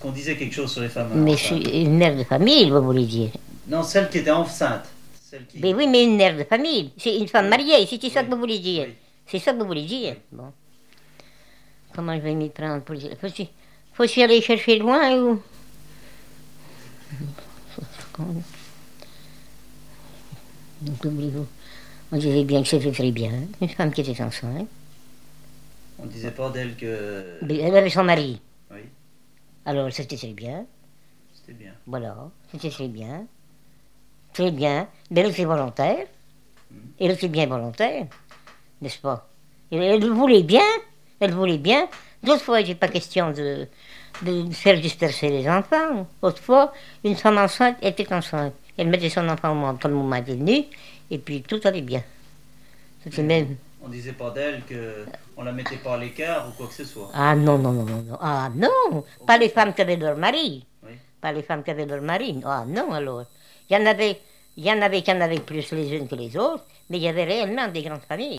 qu'on disait quelque chose sur les femmes Mais je enceintes. suis une mère de famille, vous voulez dire. Non, celle qui était enceinte. Celle qui... Mais oui, mais une mère de famille. C'est une femme mariée, c'est ça Oui. que vous voulez dire. Oui. C'est ça que vous voulez dire. Oui. Bon. Comment je vais m'y prendre pour dire. Faut-il aller chercher loin ou. Donc, oubliez-vous. On disait bien que c'était très bien. Une femme qui était enceinte. On disait pas d'elle que... Mais elle avait son mari. Oui, Alors c'était très bien. c'était bien. Voilà, c'était très bien. Très bien. Mais elle était volontaire. Elle était bien volontaire. N'est-ce pas? Elle voulait bien. Elle voulait bien. D'autres fois, il n'était pas question de faire disperser les enfants. Autrefois, une femme enceinte était enceinte. Elle mettait son enfant au monde quand le moment était venu, et puis tout allait bien. C'était même. On disait pas d'elle que on la mettait pas à l'écart ou quoi que ce soit. Ah non, non, non, non, non. Ah non! Pas les femmes qui avaient leur mari. Oui. Pas les femmes qui avaient leur mari. Ah non, alors. Il y en avait qui en avaient plus les unes que les autres, mais il y avait réellement des grandes familles.